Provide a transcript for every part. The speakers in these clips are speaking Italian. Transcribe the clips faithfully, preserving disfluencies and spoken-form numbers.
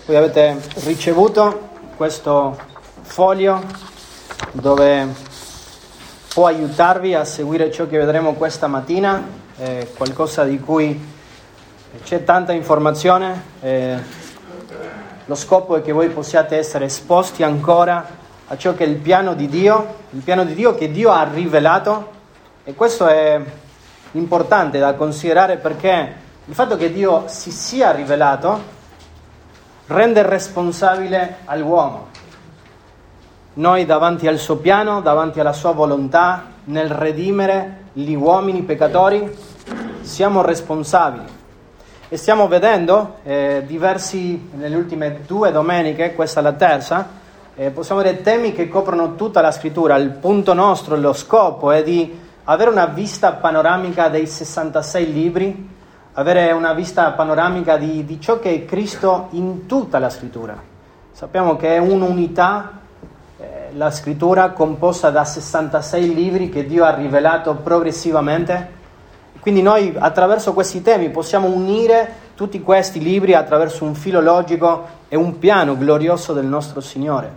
Voi avete ricevuto questo foglio dove può aiutarvi a seguire ciò che vedremo questa mattina, è qualcosa di cui c'è tanta informazione, eh, lo scopo è che voi possiate essere esposti ancora a ciò che è il piano di Dio, il piano di Dio che Dio ha rivelato, e questo è importante da considerare perché il fatto che Dio si sia rivelato rende responsabile all'uomo. Noi davanti al suo piano, davanti alla sua volontà, nel redimere gli uomini peccatori, siamo responsabili. E stiamo vedendo eh, diversi, nelle ultime due domeniche, questa è la terza, eh, possiamo vedere temi che coprono tutta la scrittura. Il punto nostro, lo scopo è di avere una vista panoramica dei sessantasei libri, avere una vista panoramica di, di ciò che è Cristo in tutta la scrittura. Sappiamo che è un'unità, eh, la scrittura composta da sessantasei libri che Dio ha rivelato progressivamente. Quindi noi attraverso questi temi possiamo unire tutti questi libri attraverso un filo logico e un piano glorioso del nostro Signore.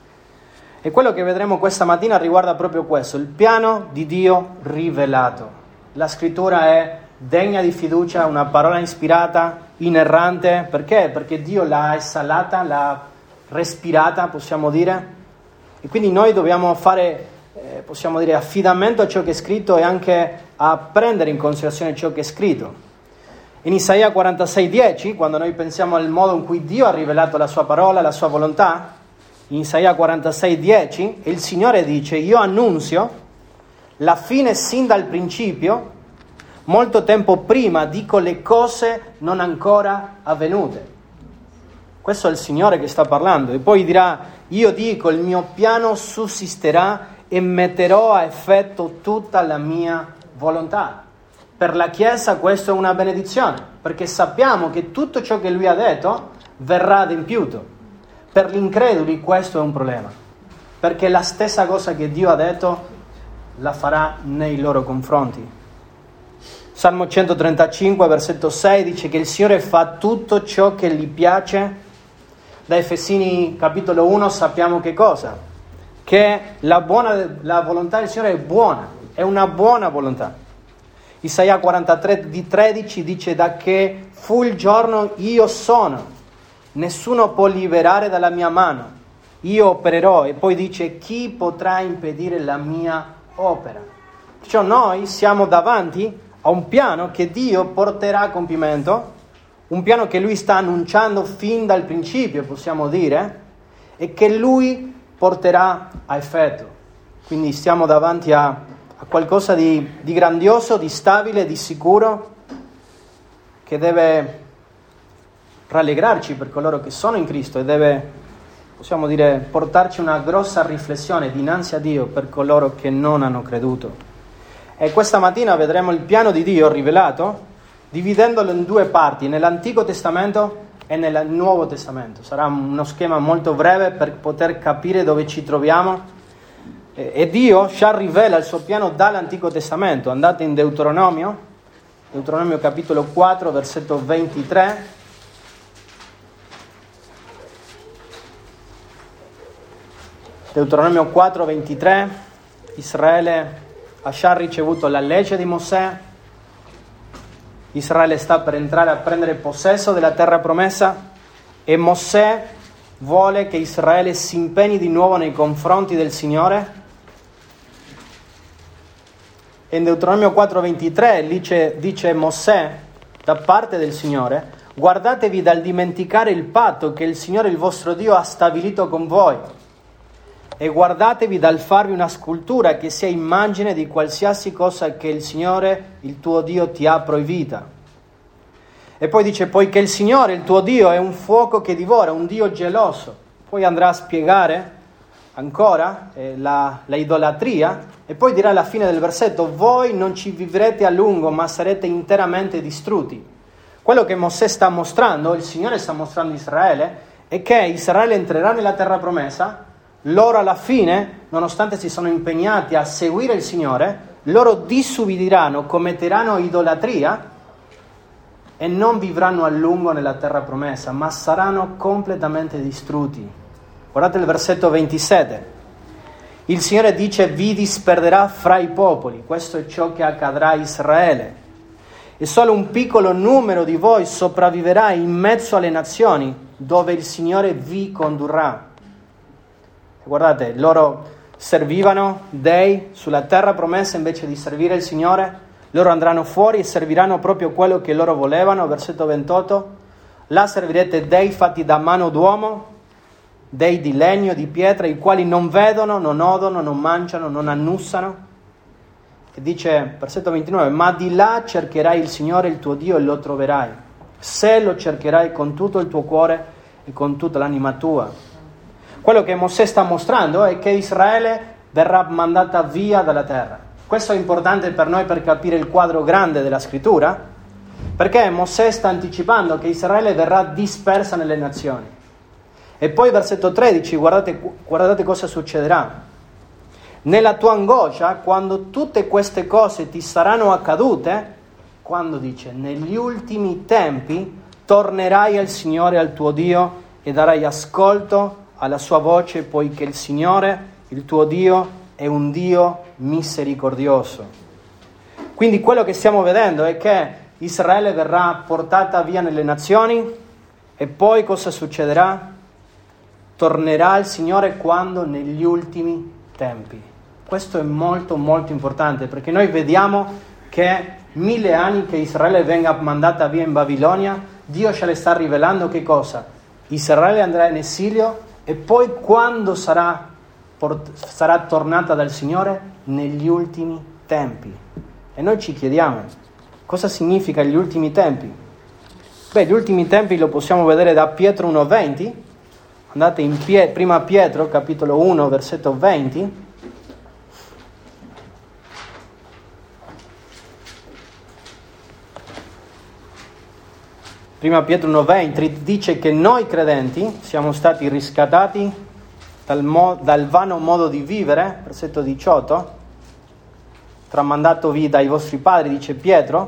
E quello che vedremo questa mattina riguarda proprio questo, il piano di Dio rivelato. La scrittura è degna di fiducia, una parola ispirata, inerrante. Perché? Perché Dio l'ha esalata, l'ha respirata, possiamo dire. E quindi noi dobbiamo fare, eh, possiamo dire, affidamento a ciò che è scritto e anche a prendere in considerazione ciò che è scritto. In Isaia quarantasei dieci, quando noi pensiamo al modo in cui Dio ha rivelato la sua parola, la sua volontà, in Isaia quarantasei dieci, il Signore dice: io annunzio la fine sin dal principio, molto tempo prima dico le cose non ancora avvenute. Questo è il Signore che sta parlando. E poi dirà: io dico, il mio piano sussisterà e metterò a effetto tutta la mia volontà. Per la Chiesa questo è una benedizione, perché sappiamo che tutto ciò che Lui ha detto verrà adempiuto. Per gli increduli questo è un problema, perché la stessa cosa che Dio ha detto la farà nei loro confronti. Salmo centotrentacinque, versetto sei, dice che il Signore fa tutto ciò che gli piace. Da Efesini capitolo uno sappiamo che cosa? Che la, buona, la volontà del Signore è buona, è una buona volontà. Isaia quarantatré di tredici dice: da che fu il giorno io sono, nessuno può liberare dalla mia mano, io opererò. E poi dice: chi potrà impedire la mia opera? Perciò noi siamo davanti a un piano che Dio porterà a compimento, un piano che Lui sta annunciando fin dal principio, possiamo dire, e che Lui porterà a effetto. Quindi stiamo davanti a, a qualcosa di, di grandioso, di stabile, di sicuro, che deve rallegrarci per coloro che sono in Cristo e deve, possiamo dire, portarci una grossa riflessione dinanzi a Dio per coloro che non hanno creduto. E questa mattina vedremo il piano di Dio rivelato, dividendolo in due parti, nell'Antico Testamento e nel Nuovo Testamento. Sarà uno schema molto breve per poter capire dove ci troviamo. E Dio già rivela il suo piano dall'Antico Testamento. Andate in Deuteronomio, Deuteronomio capitolo quattro, versetto ventitré. Deuteronomio quattro, ventitré. Israele ha già ricevuto la legge di Mosè. Israele sta per entrare a prendere possesso della terra promessa e Mosè vuole che Israele si impegni di nuovo nei confronti del Signore. E in Deuteronomio quattro ventitré dice, dice Mosè da parte del Signore: guardatevi dal dimenticare il patto che il Signore il vostro Dio ha stabilito con voi, e guardatevi dal farvi una scultura che sia immagine di qualsiasi cosa che il Signore, il tuo Dio, ti ha proibita. E poi dice: poiché il Signore, il tuo Dio, è un fuoco che divora, un Dio geloso. Poi andrà a spiegare ancora eh, la, la idolatria, e poi dirà alla fine del versetto: voi non ci vivrete a lungo, ma sarete interamente distrutti. Quello che Mosè sta mostrando, il Signore sta mostrando a Israele, è che Israele entrerà nella terra promessa. Loro alla fine, nonostante si sono impegnati a seguire il Signore, loro disubbidiranno, commetteranno idolatria e non vivranno a lungo nella terra promessa, ma saranno completamente distrutti. Guardate il versetto ventisette. Il Signore dice: vi disperderà fra i popoli. Questo è ciò che accadrà a Israele. E solo un piccolo numero di voi sopravviverà in mezzo alle nazioni dove il Signore vi condurrà. E guardate, loro servivano dei sulla terra promessa invece di servire il Signore. Loro andranno fuori e serviranno proprio quello che loro volevano. Versetto ventotto. Là servirete dei fatti da mano d'uomo, dei di legno, di pietra, i quali non vedono, non odono, non mangiano, non annussano. E dice, versetto ventinove, ma di là cercherai il Signore il tuo Dio e lo troverai, se lo cercherai con tutto il tuo cuore e con tutta l'anima tua. Quello che Mosè sta mostrando è che Israele verrà mandata via dalla terra. Questo è importante per noi per capire il quadro grande della scrittura, perché Mosè sta anticipando che Israele verrà dispersa nelle nazioni. E poi versetto tredici, guardate, guardate cosa succederà. Nella tua angoscia, quando tutte queste cose ti saranno accadute, quando dice, negli ultimi tempi tornerai al Signore, al tuo Dio, e darai ascolto alla sua voce, poiché il Signore, il tuo Dio, è un Dio misericordioso. Quindi quello che stiamo vedendo è che Israele verrà portata via nelle nazioni, e poi cosa succederà? Tornerà al Signore quando? Negli ultimi tempi. Questo è molto molto importante, perché noi vediamo che mille anni che Israele venga mandata via in Babilonia, Dio ce le sta rivelando che cosa? Israele andrà in esilio e poi quando sarà, port- sarà tornata dal Signore? Negli ultimi tempi. E noi ci chiediamo, cosa significa gli ultimi tempi? Beh, gli ultimi tempi lo possiamo vedere da Pietro uno venti. Andate in Pie- prima Pietro, capitolo uno, versetto venti. Prima Pietro uno venti dice che noi credenti siamo stati riscattati dal, mo- dal vano modo di vivere, versetto diciotto, tramandatovi dai vostri padri, dice Pietro,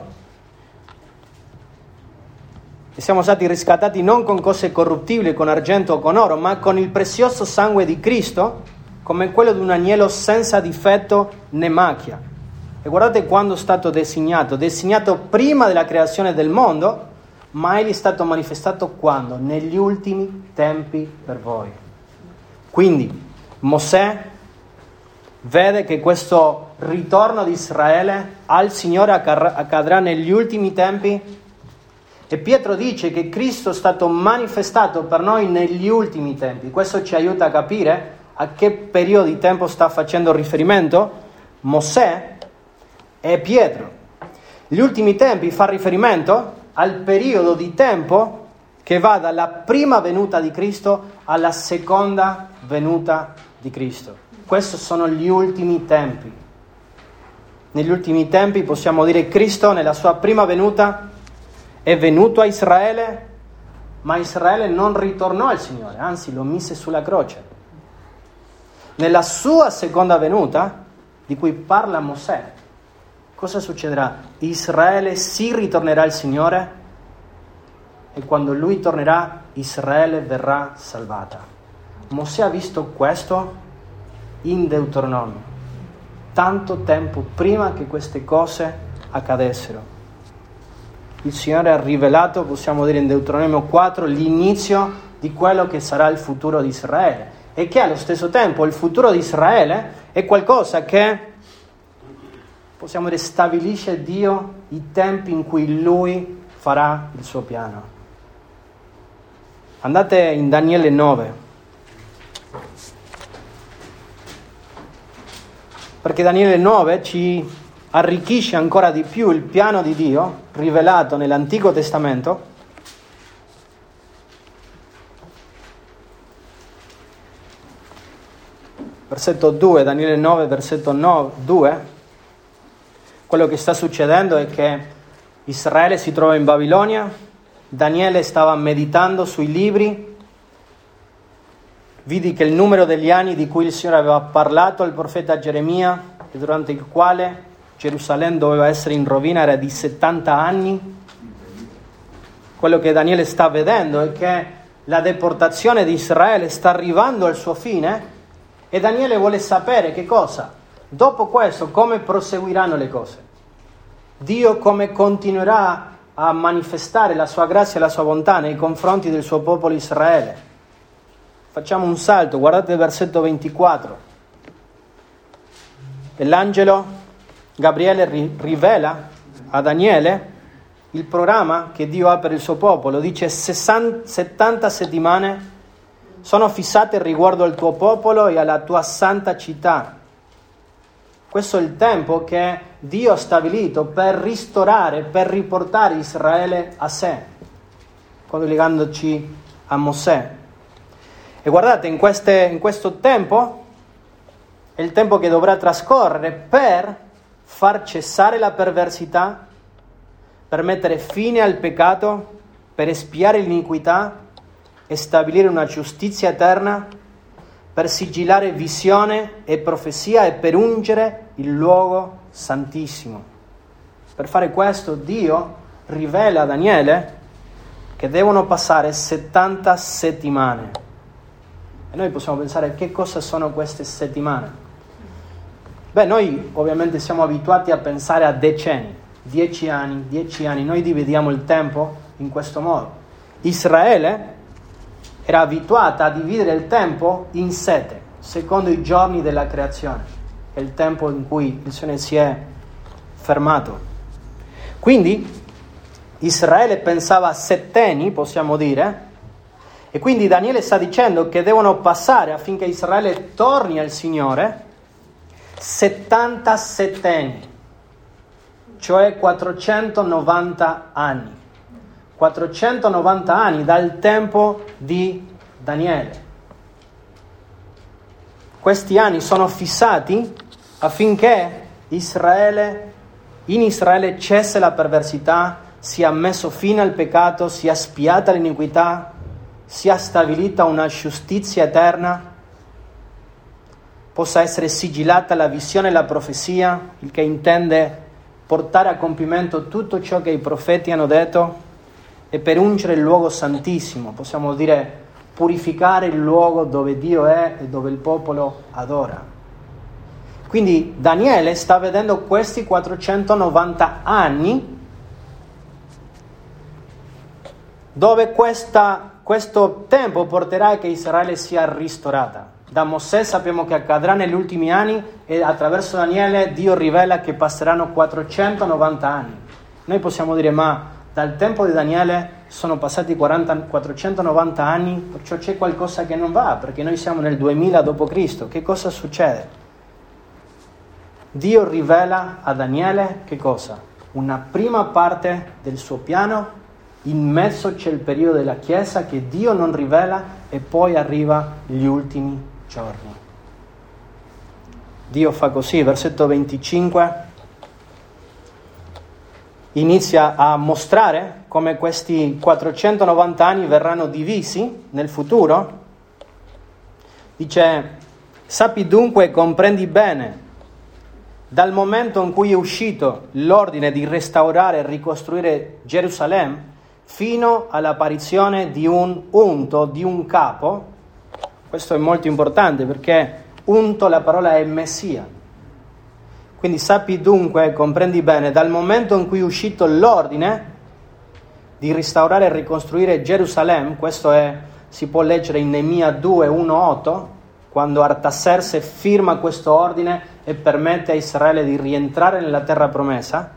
e siamo stati riscattati non con cose corruttibili, con argento o con oro, ma con il prezioso sangue di Cristo, come quello di un agnello senza difetto né macchia. E guardate quando è stato designato, designato prima della creazione del mondo, ma egli è stato manifestato quando? Negli ultimi tempi per voi. Quindi Mosè vede che questo ritorno di Israele al Signore accadrà negli ultimi tempi, e Pietro dice che Cristo è stato manifestato per noi negli ultimi tempi. Questo ci aiuta a capire a che periodo di tempo sta facendo riferimento Mosè e Pietro. Gli ultimi tempi fa riferimento al periodo di tempo che va dalla prima venuta di Cristo alla seconda venuta di Cristo. Questi sono gli ultimi tempi. Negli ultimi tempi possiamo dire Cristo nella sua prima venuta è venuto a Israele, ma Israele non ritornò al Signore, anzi lo mise sulla croce. Nella sua seconda venuta, di cui parla Mosè, cosa succederà? Israele si ritornerà al Signore, e quando Lui tornerà, Israele verrà salvata. Mosè ha visto questo in Deuteronomio, tanto tempo prima che queste cose accadessero. Il Signore ha rivelato, possiamo dire in Deuteronomio quattro, l'inizio di quello che sarà il futuro di Israele, e che allo stesso tempo il futuro di Israele è qualcosa che, possiamo dire, stabilisce Dio i tempi in cui Lui farà il suo piano. Andate in Daniele nove, perché Daniele nove ci arricchisce ancora di più il piano di Dio rivelato nell'Antico Testamento. Versetto due, Daniele nove, versetto due. Quello che sta succedendo è che Israele si trova in Babilonia, Daniele stava meditando sui libri, vidi che il numero degli anni di cui il Signore aveva parlato al profeta Geremia, e durante il quale Gerusalemme doveva essere in rovina, era di settanta anni. quello che Daniele sta vedendo è che la deportazione di Israele sta arrivando al suo fine e Daniele vuole sapere che cosa? Dopo questo, come proseguiranno le cose? Dio come continuerà a manifestare la sua grazia e la sua bontà nei confronti del suo popolo Israele? Facciamo un salto, guardate il versetto ventiquattro. E l'angelo Gabriele ri- rivela a Daniele il programma che Dio ha per il suo popolo. Dice: sessanta, settanta settimane sono fissate riguardo al tuo popolo e alla tua santa città. Questo è il tempo che Dio ha stabilito per ristorare, per riportare Israele a sé, collegandoci a Mosè. E guardate, in, queste, in questo tempo è il tempo che dovrà trascorrere per far cessare la perversità, per mettere fine al peccato, per espiare l'iniquità e stabilire una giustizia eterna, per sigillare visione e profezia e per ungere il luogo santissimo. Per fare questo Dio rivela a Daniele che devono passare settanta settimane. E noi possiamo pensare: che cosa sono queste settimane? Beh, noi ovviamente siamo abituati a pensare a decenni, dieci anni, dieci anni. Noi dividiamo il tempo in questo modo. Israele era abituata a dividere il tempo in sette, secondo i giorni della creazione. È il tempo in cui il Signore si è fermato. Quindi Israele pensava a settenni, possiamo dire, e quindi Daniele sta dicendo che devono passare, affinché Israele torni al Signore, settanta settenni, cioè quattrocentonovanta anni. quattrocentonovanta anni dal tempo di Daniele. Questi anni sono fissati affinché Israele, in Israele cesse la perversità, sia messo fine al peccato, sia spiata l'iniquità, sia stabilita una giustizia eterna, possa essere sigillata la visione e la profezia, il che intende portare a compimento tutto ciò che i profeti hanno detto, e per ungere il luogo santissimo, possiamo dire purificare il luogo dove Dio è e dove il popolo adora. Quindi Daniele sta vedendo questi quattrocentonovanta anni dove questa, questo tempo porterà a che Israele sia ristorata. Da Mosè sappiamo che accadrà negli ultimi anni e attraverso Daniele Dio rivela che passeranno quattrocentonovanta anni. Noi possiamo dire: ma dal tempo di Daniele sono passati quaranta, quattrocentonovanta anni, perciò c'è qualcosa che non va, perché noi siamo nel duemila dopo Cristo. Che cosa succede? Dio rivela a Daniele che cosa? Una prima parte del suo piano, in mezzo c'è il periodo della Chiesa che Dio non rivela e poi arriva gli ultimi giorni. Dio fa così, versetto venticinque. Inizia a mostrare come questi quattrocentonovanta anni verranno divisi nel futuro. Dice: sappi dunque e comprendi bene, dal momento in cui è uscito l'ordine di restaurare e ricostruire Gerusalemme fino all'apparizione di un unto, di un capo. Questo è molto importante perché unto, la parola è Messia. Quindi sappi dunque, comprendi bene, dal momento in cui è uscito l'ordine di restaurare e ricostruire Gerusalemme, questo è, si può leggere in Neemia due, uno, otto, quando Artaserse firma questo ordine e permette a Israele di rientrare nella terra promessa,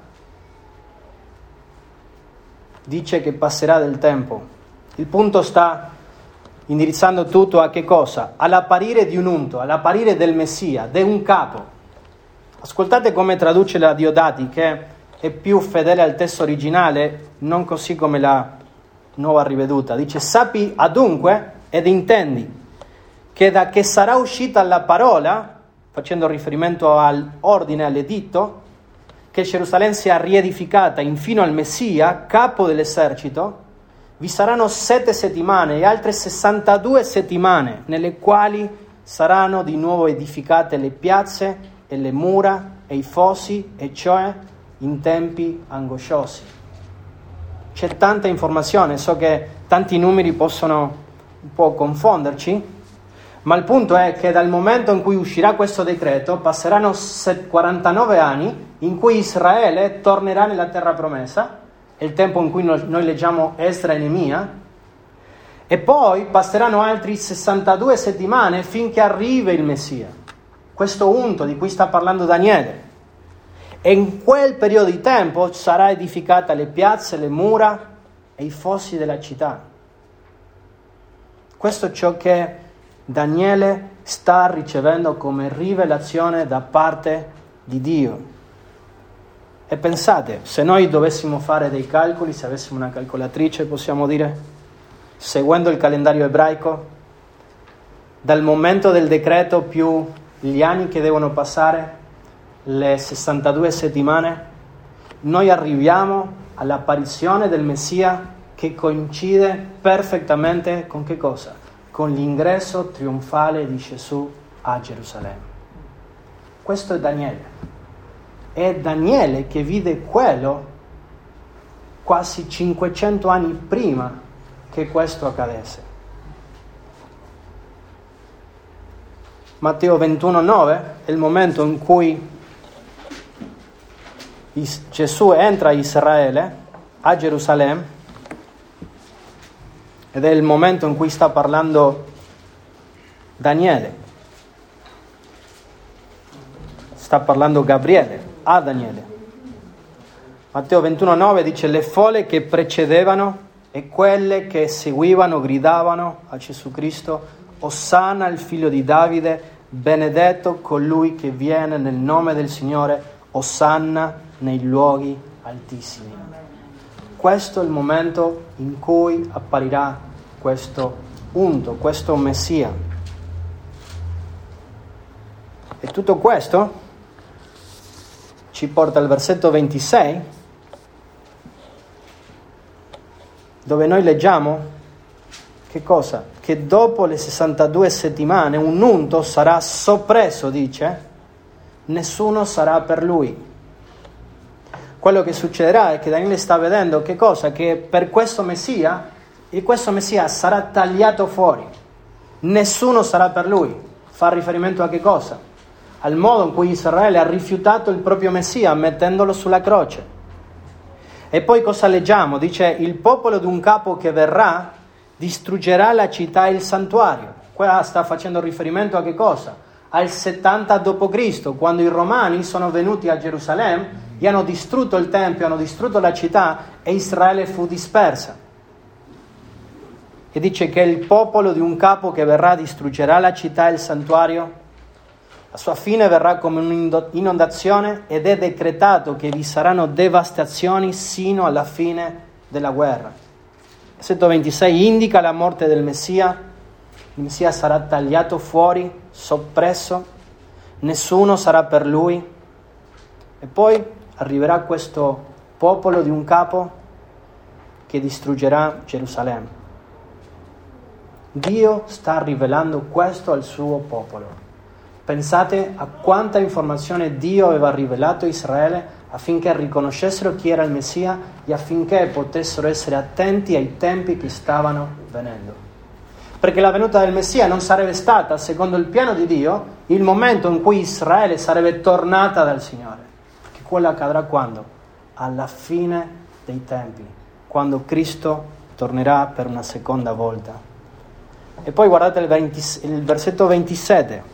dice che passerà del tempo. Il punto sta indirizzando tutto a che cosa? All'apparire di un unto, all'apparire del Messia, di un capo. Ascoltate come traduce la Diodati, che è più fedele al testo originale, non così come la nuova riveduta. Dice: sappi adunque ed intendi che da che sarà uscita la parola, facendo riferimento all'ordine, all'editto, che Gerusalemme sia riedificata infino al Messia, capo dell'esercito, vi saranno sette settimane e altre sessantadue settimane nelle quali saranno di nuovo edificate le piazze e le mura e i fossi, e cioè in tempi angosciosi. c'è tanta informazione, so che tanti numeri possono un po' confonderci, ma il punto è che dal momento in cui uscirà questo decreto passeranno quarantanove anni in cui Israele tornerà nella terra promessa, è il tempo in cui noi leggiamo Esdra e Neemia, e poi passeranno altri sessantadue settimane finché arriva il Messia, questo unto di cui sta parlando Daniele. E in quel periodo di tempo sarà edificata le piazze, le mura e i fossi della città. Questo è ciò che Daniele sta ricevendo come rivelazione da parte di Dio. E pensate, se noi dovessimo fare dei calcoli, se avessimo una calcolatrice, possiamo dire, seguendo il calendario ebraico, dal momento del decreto più gli anni che devono passare, le sessantadue settimane, noi arriviamo all'apparizione del Messia che coincide perfettamente con che cosa? Con l'ingresso trionfale di Gesù a Gerusalemme. Questo è Daniele. È Daniele che vide quello quasi cinquecento anni prima che questo accadesse. Matteo ventuno nove è il momento in cui Gesù entra a Israele, a Gerusalemme, ed è il momento in cui sta parlando Daniele. Sta parlando Gabriele a Daniele. Matteo ventuno nove dice: le folle che precedevano e quelle che seguivano gridavano a Gesù Cristo: Osanna il figlio di Davide, benedetto colui che viene nel nome del Signore, Osanna nei luoghi altissimi. Questo è il momento in cui apparirà questo unto, questo Messia. E tutto questo ci porta al versetto ventisei, dove noi leggiamo che cosa? Che dopo le sessantadue settimane un unto sarà soppresso, dice, nessuno sarà per lui. Quello che succederà è che Daniele sta vedendo che cosa? Che per questo Messia, e questo Messia sarà tagliato fuori, nessuno sarà per lui. Fa riferimento a che cosa? Al modo in cui Israele ha rifiutato il proprio Messia mettendolo sulla croce. E poi cosa leggiamo? Dice: il popolo di un capo che verrà distruggerà la città e il santuario. Qua sta facendo riferimento a che cosa? Al settanta dopo Cristo, quando i romani sono venuti a Gerusalemme e hanno distrutto il Tempio, hanno distrutto la città e Israele fu dispersa. E dice che il popolo di un capo che verrà distruggerà la città e il santuario. La sua fine verrà come un'inondazione ed è decretato che vi saranno devastazioni sino alla fine della guerra. Versetto ventisei indica la morte del Messia. Il Messia sarà tagliato fuori, soppresso, nessuno sarà per lui. E poi arriverà questo popolo di un capo che distruggerà Gerusalemme. Dio sta rivelando questo al suo popolo. Pensate a quanta informazione Dio aveva rivelato a Israele affinché riconoscessero chi era il Messia e affinché potessero essere attenti ai tempi che stavano venendo. Perché la venuta del Messia non sarebbe stata, secondo il piano di Dio, il momento in cui Israele sarebbe tornata dal Signore. Perché quello accadrà quando? Alla fine dei tempi, quando Cristo tornerà per una seconda volta. E poi guardate il, venti, il versetto ventisette.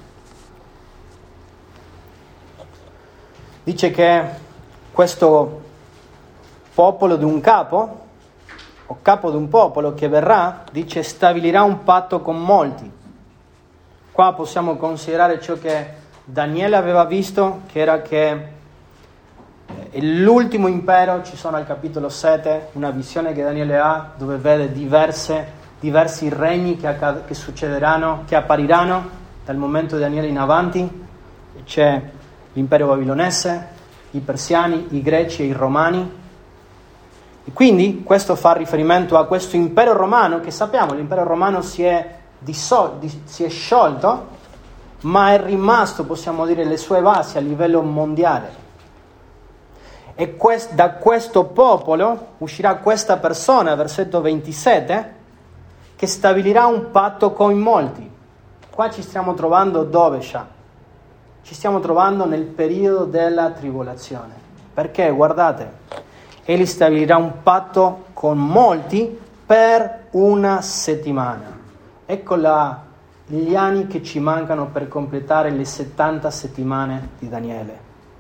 Dice che questo popolo di un capo, o capo di un popolo che verrà, dice stabilirà un patto con molti. Qua possiamo considerare ciò che Daniele aveva visto, che era che l'ultimo impero, ci sono al capitolo sette, una visione che Daniele ha, dove vede diverse, diversi regni che, accad- che succederanno, che appariranno dal momento di Daniele in avanti. C'è l'impero babilonese, i persiani, i greci e i romani. E quindi questo fa riferimento a questo impero romano, che sappiamo, l'impero romano si è, dissol- di- si è sciolto, ma è rimasto, possiamo dire, le sue basi a livello mondiale. E quest, da questo popolo uscirà questa persona, versetto ventisette, che stabilirà un patto con molti. Qua ci stiamo trovando dove, Sha? Ci stiamo trovando nel periodo della tribolazione. Perché, guardate, egli stabilirà un patto con molti per una settimana. Ecco la, gli anni che ci mancano per completare le settanta settimane di Daniele.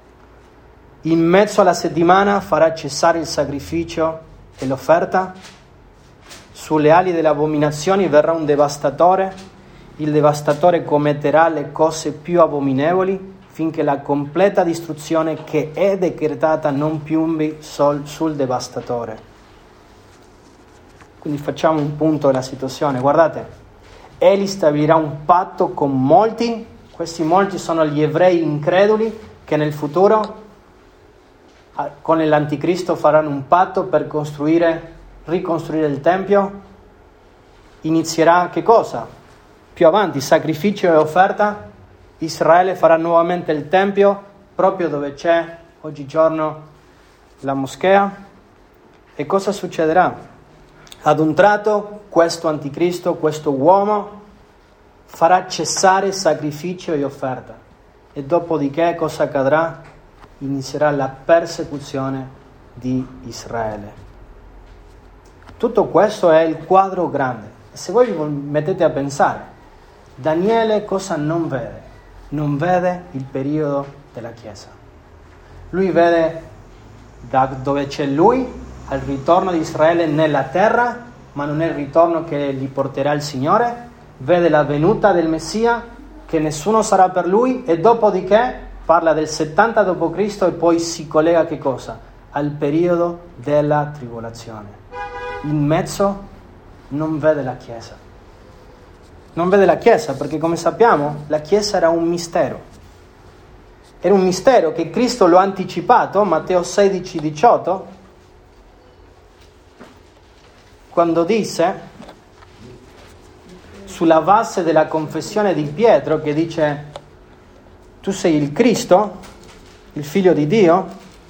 In mezzo alla settimana farà cessare il sacrificio e l'offerta. Sulle ali delle abominazioni verrà un devastatore. Il devastatore commetterà le cose più abominevoli finché la completa distruzione che è decretata non piombi sul, sul devastatore. Quindi facciamo un punto della situazione. Guardate, egli stabilirà un patto con molti. Questi molti sono gli ebrei increduli che nel futuro con l'anticristo faranno un patto per costruire, ricostruire il Tempio. Inizierà che cosa? Più avanti, sacrificio e offerta. Israele farà nuovamente il Tempio, proprio dove c'è oggigiorno la moschea. E cosa succederà? Ad un tratto questo anticristo, questo uomo, farà cessare sacrificio e offerta. E dopodiché cosa accadrà? Inizierà la persecuzione di Israele. Tutto questo è il quadro grande. E se voi vi mettete a pensare, Daniele cosa non vede? Non vede il periodo della Chiesa. Lui vede da dove c'è lui al ritorno di Israele nella terra, ma non è il ritorno che gli porterà il Signore. Vede la venuta del Messia, che nessuno sarà per lui, e dopodiché parla del settanta dopo Cristo e poi si collega che cosa? Al periodo della tribolazione. In mezzo non vede la Chiesa. Non vede la Chiesa perché, come sappiamo, la Chiesa era un mistero. Era un mistero che Cristo lo ha anticipato, Matteo sedici diciotto, quando disse, sulla base della confessione di Pietro, che dice: tu sei il Cristo, il Figlio di Dio.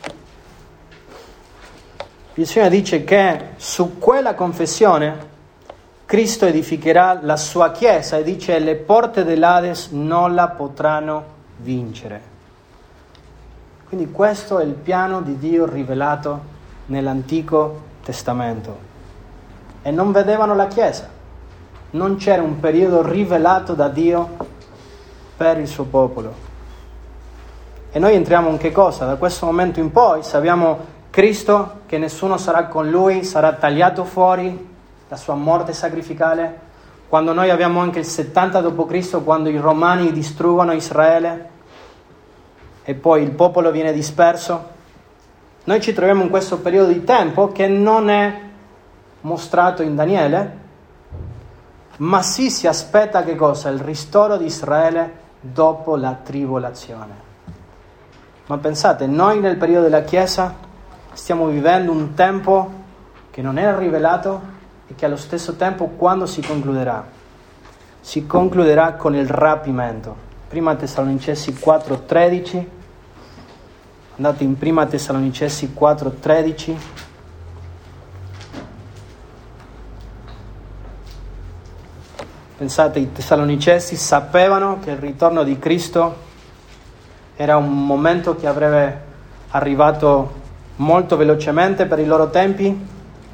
Il Signore dice che su quella confessione Cristo edificherà la sua Chiesa e dice: le porte dell'Ades non la potranno vincere. Quindi questo è il piano di Dio rivelato nell'Antico Testamento. E non vedevano la Chiesa. Non c'era un periodo rivelato da Dio per il suo popolo. E noi entriamo in che cosa? Da questo momento in poi, se abbiamo Cristo, che nessuno sarà con lui, sarà tagliato fuori, la sua morte sacrificale. Quando noi abbiamo anche il settanta dopo Cristo, quando i romani distruggono Israele e poi il popolo viene disperso, noi ci troviamo in questo periodo di tempo che non è mostrato in Daniele, ma sì si aspetta che cosa? Il ristoro di Israele dopo la tribolazione. Ma pensate, noi nel periodo della Chiesa stiamo vivendo un tempo che non è rivelato e che allo stesso tempo quando si concluderà? Si concluderà con il rapimento. Prima Tessalonicesi quattro tredici. Andate in Prima Tessalonicesi quattro tredici. Pensate, i Tessalonicesi sapevano che il ritorno di Cristo era un momento che avrebbe arrivato molto velocemente per i loro tempi.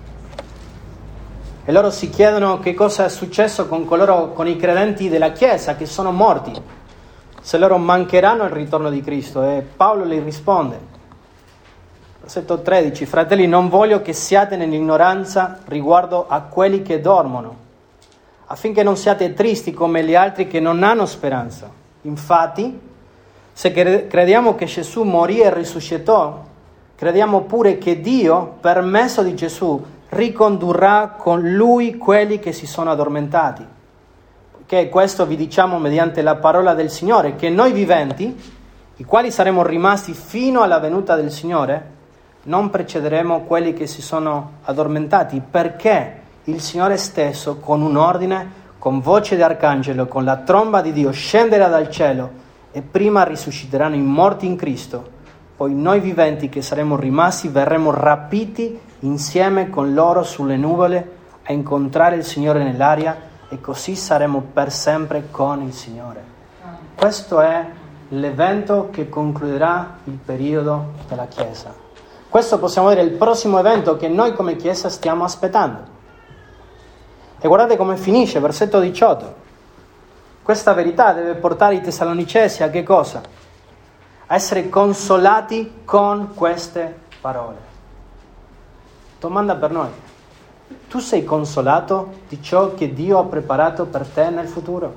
E loro si chiedono che cosa è successo con coloro, con i credenti della Chiesa che sono morti, se loro mancheranno il ritorno di Cristo. E Paolo gli risponde, versetto tredici: fratelli, non voglio che siate nell'ignoranza riguardo a quelli che dormono, affinché non siate tristi come gli altri che non hanno speranza. Infatti, se crediamo che Gesù morì e risuscitò, crediamo pure che Dio, per mezzo di Gesù, ricondurrà con lui quelli che si sono addormentati. Che questo vi diciamo mediante la parola del Signore, che noi viventi, i quali saremo rimasti fino alla venuta del Signore, non precederemo quelli che si sono addormentati, perché il Signore stesso, con un ordine, con voce di arcangelo, con la tromba di Dio, scenderà dal cielo e prima risusciteranno i morti in Cristo. poi noi viventi che saremo rimasti verremo rapiti insieme con loro sulle nuvole a incontrare il Signore nell'aria e così saremo per sempre con il Signore. Questo è l'evento che concluderà il periodo della Chiesa. Questo possiamo dire il prossimo evento che noi come Chiesa stiamo aspettando. E guardate come finisce, versetto diciotto. Questa verità deve portare i Tessalonicesi a che cosa? A essere consolati con queste parole. Domanda per noi. Tu sei consolato di ciò che Dio ha preparato per te nel futuro?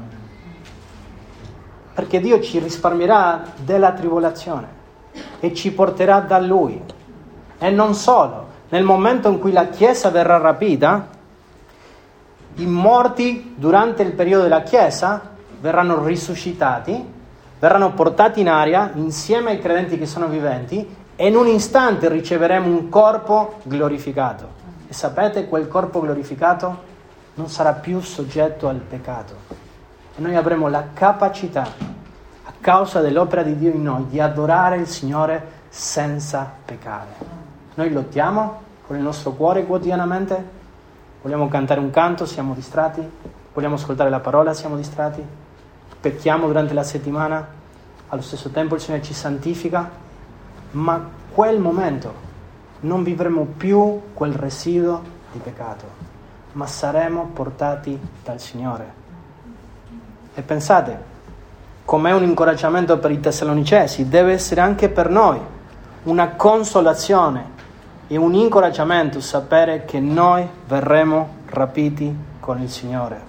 Perché Dio ci risparmierà della tribolazione e ci porterà da Lui. E non solo, nel momento in cui la Chiesa verrà rapita, i morti durante il periodo della Chiesa verranno risuscitati, verranno portati in aria insieme ai credenti che sono viventi e in un istante riceveremo un corpo glorificato. E sapete, quel corpo glorificato non sarà più soggetto al peccato. E noi avremo la capacità, a causa dell'opera di Dio in noi, di adorare il Signore senza peccare. Noi lottiamo con il nostro cuore quotidianamente, vogliamo cantare un canto, siamo distratti, vogliamo ascoltare la parola, siamo distratti, pecchiamo durante la settimana, allo stesso tempo il Signore ci santifica, ma quel momento non vivremo più quel residuo di peccato, ma saremo portati dal Signore. E pensate, com'è un incoraggiamento per i Tessalonicesi, deve essere anche per noi una consolazione e un incoraggiamento sapere che noi verremo rapiti con il Signore.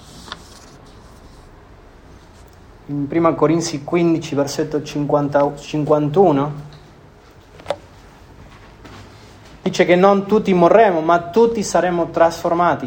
In prima Corinzi quindici, versetto cinquanta, cinquantuno, dice che non tutti morremo, ma tutti saremo trasformati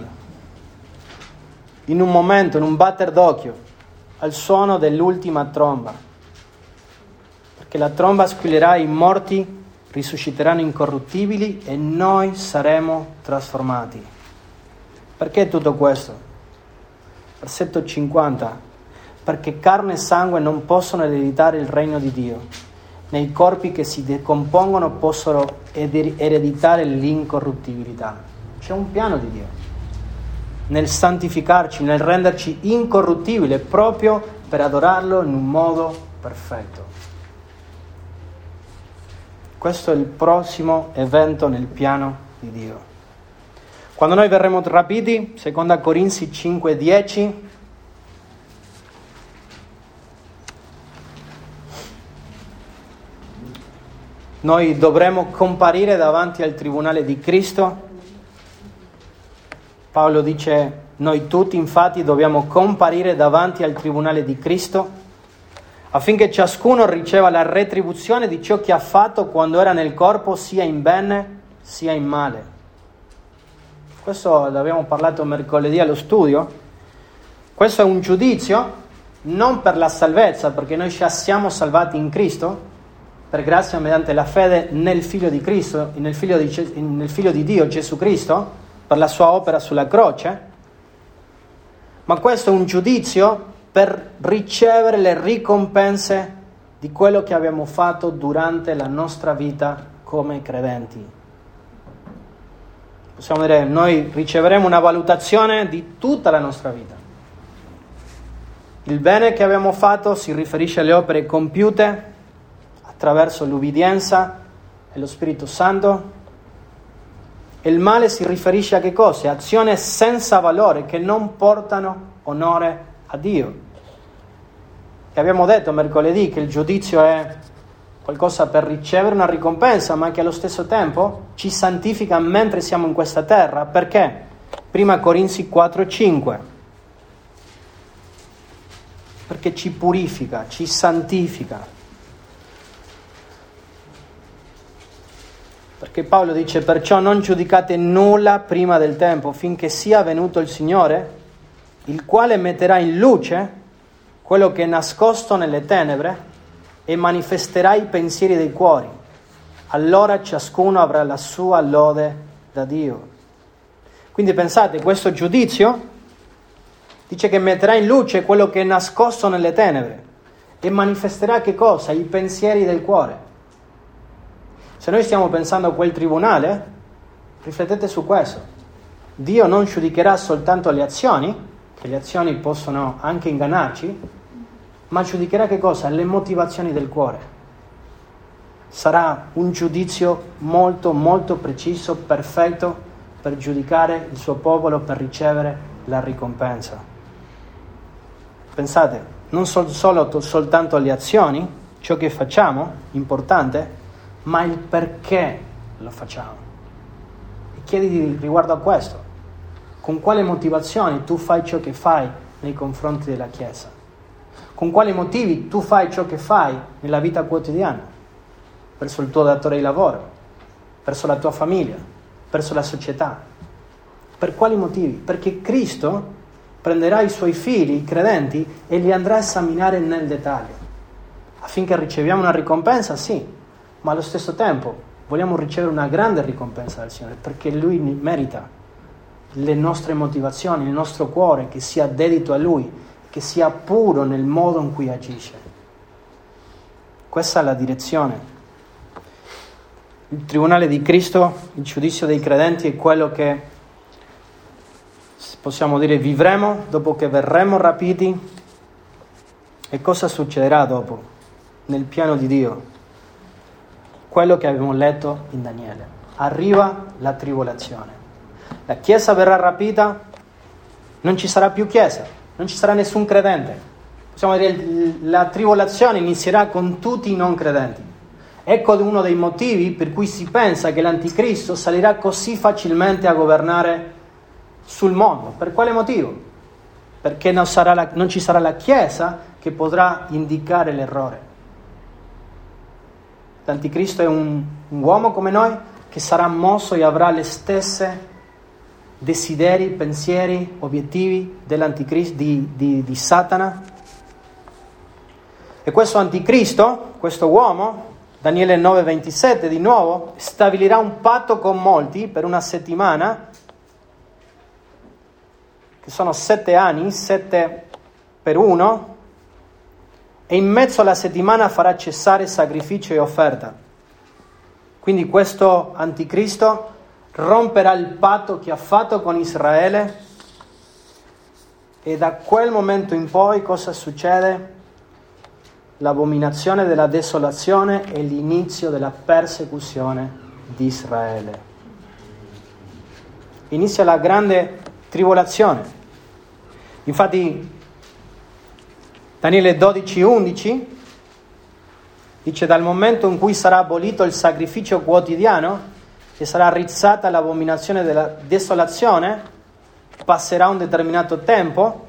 in un momento, in un batter d'occhio, al suono dell'ultima tromba. Perché la tromba squillerà, i morti risusciteranno incorruttibili e noi saremo trasformati. Perché tutto questo? Versetto cinquanta. Perché carne e sangue non possono ereditare il regno di Dio. Nei corpi che si decompongono possono ereditare l'incorruttibilità. C'è un piano di Dio nel santificarci, nel renderci incorruttibili proprio per adorarlo in un modo perfetto. Questo è il prossimo evento nel piano di Dio. Quando noi verremo rapiti, seconda Corinzi cinque dieci, noi dovremo comparire davanti al tribunale di Cristo. Paolo dice, noi tutti infatti dobbiamo comparire davanti al tribunale di Cristo affinché ciascuno riceva la retribuzione di ciò che ha fatto quando era nel corpo, sia in bene sia in male. Questo l'abbiamo parlato mercoledì allo studio. Questo è un giudizio non per la salvezza, perché noi già siamo salvati in Cristo, per grazia mediante la fede nel Figlio di Cristo, nel Figlio di, nel Figlio di Dio Gesù Cristo, per la sua opera sulla croce, ma questo è un giudizio per ricevere le ricompense di quello che abbiamo fatto durante la nostra vita come credenti. Possiamo dire, noi riceveremo una valutazione di tutta la nostra vita. Il bene che abbiamo fatto si riferisce alle opere compiute attraverso l'ubbidienza e lo Spirito Santo. E il male si riferisce a che cosa? Azioni senza valore che non portano onore a Dio. E abbiamo detto mercoledì che il giudizio è qualcosa per ricevere una ricompensa, ma che allo stesso tempo ci santifica mentre siamo in questa terra. Perché? Prima Corinzi quattro cinque. Perché ci purifica, ci santifica. Perché Paolo dice, perciò non giudicate nulla prima del tempo, finché sia venuto il Signore, il quale metterà in luce quello che è nascosto nelle tenebre e manifesterà i pensieri dei cuori. Allora ciascuno avrà la sua lode da Dio. Quindi pensate, questo giudizio dice che metterà in luce quello che è nascosto nelle tenebre e manifesterà che cosa? I pensieri del cuore. Se noi stiamo pensando a quel tribunale, riflettete su questo. Dio non giudicherà soltanto le azioni, che le azioni possono anche ingannarci, ma giudicherà che cosa? Le motivazioni del cuore. Sarà un giudizio molto, molto preciso, perfetto, per giudicare il suo popolo, per ricevere la ricompensa. Pensate, non sol- solo soltanto le azioni, ciò che facciamo, importante, ma il perché lo facciamo. E chiediti riguardo a questo. Con quale motivazioni tu fai ciò che fai nei confronti della Chiesa? Con quali motivi tu fai ciò che fai nella vita quotidiana? Verso il tuo datore di lavoro, verso la tua famiglia, verso la società. Per quali motivi? Perché Cristo prenderà i suoi figli, i credenti, e li andrà a esaminare nel dettaglio. Affinché riceviamo una ricompensa, sì, ma allo stesso tempo vogliamo ricevere una grande ricompensa dal Signore, perché Lui merita le nostre motivazioni, il nostro cuore, che sia dedito a Lui, che sia puro nel modo in cui agisce. Questa è la direzione. Il tribunale di Cristo, il giudizio dei credenti, è quello che possiamo dire vivremo dopo che verremo rapiti. E cosa succederà dopo? Nel piano di Dio. Quello che abbiamo letto in Daniele. Arriva la tribolazione. La Chiesa verrà rapita, non ci sarà più Chiesa, non ci sarà nessun credente. Possiamo dire la tribolazione inizierà con tutti i non credenti. Ecco uno dei motivi per cui si pensa che l'Anticristo salirà così facilmente a governare sul mondo. Per quale motivo? Perché non, sarà la, non ci sarà la Chiesa che potrà indicare l'errore. L'Anticristo è un, un uomo come noi che sarà mosso e avrà le stesse desideri, pensieri, obiettivi dell'Anticristo, di, di, di Satana. E questo Anticristo, questo uomo, Daniele nove ventisette di nuovo, stabilirà un patto con molti per una settimana, che sono sette anni, sette per uno, e in mezzo alla settimana farà cessare sacrificio e offerta. Quindi questo Anticristo romperà il patto che ha fatto con Israele, e da quel momento in poi cosa succede? L'abominazione della desolazione e l'inizio della persecuzione di Israele. Inizia la grande tribolazione. Infatti Daniele dodici undici dice: dal momento in cui sarà abolito il sacrificio quotidiano e sarà rizzata l'abominazione della desolazione, passerà un determinato tempo.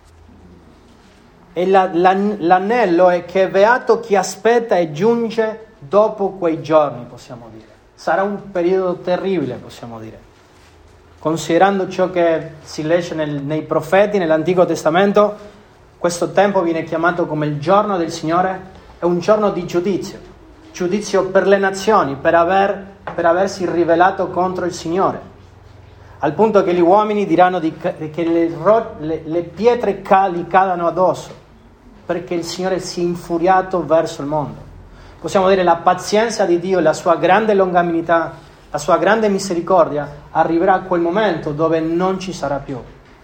E la, la, l'anello è che beato chi aspetta e giunge dopo quei giorni, possiamo dire. Sarà un periodo terribile, possiamo dire. Considerando ciò che si legge nel, nei profeti, nell'Antico Testamento, questo tempo viene chiamato come il giorno del Signore, è un giorno di giudizio. Giudizio per le nazioni, per, aver, per aversi ribelato contro il Signore. Al punto che gli uomini diranno di, che le, le, le pietre li cadano addosso, perché il Signore si è infuriato verso il mondo. Possiamo dire la pazienza di Dio, la sua grande longanimità, la sua grande misericordia, arriverà a quel momento dove non ci sarà più.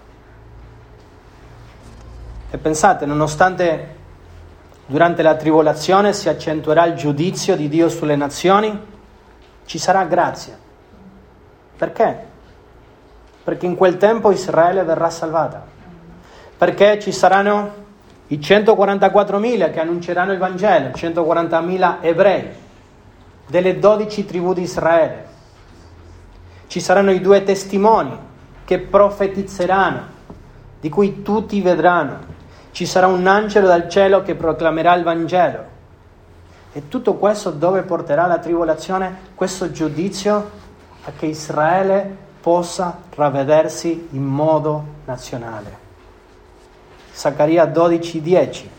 E pensate, nonostante durante la tribolazione si accentuerà il giudizio di Dio sulle nazioni, ci sarà grazia. Perché? Perché in quel tempo Israele verrà salvata. Perché ci saranno i centoquarantaquattromila che annunceranno il Vangelo, centoquarantamila ebrei delle dodici tribù di Israele. Ci saranno i due testimoni che profetizzeranno, di cui tutti vedranno. Ci sarà un angelo dal cielo che proclamerà il Vangelo. E tutto questo dove porterà la tribolazione? Questo giudizio a che Israele possa ravvedersi in modo nazionale. Zaccaria dodici dieci.